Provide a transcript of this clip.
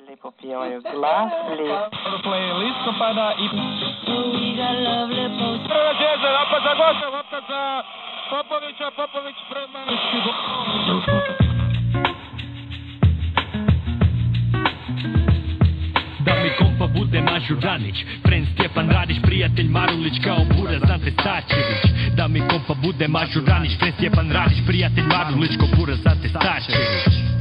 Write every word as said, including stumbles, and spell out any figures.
Lijepo pjevaju glas, lijepo. Listopada i... Prva žeza, opet za Gosov, opet za Popovića, Popović prema... Da mi kompa bude Mažuranić, friend Stjepan Radić, prijatelj Marulić kao Buraz Ante Starčević. Da mi kompa bude Mažuranić, friend Stjepan Radić, prijatelj Marulić kao Buraz Ante Starčević.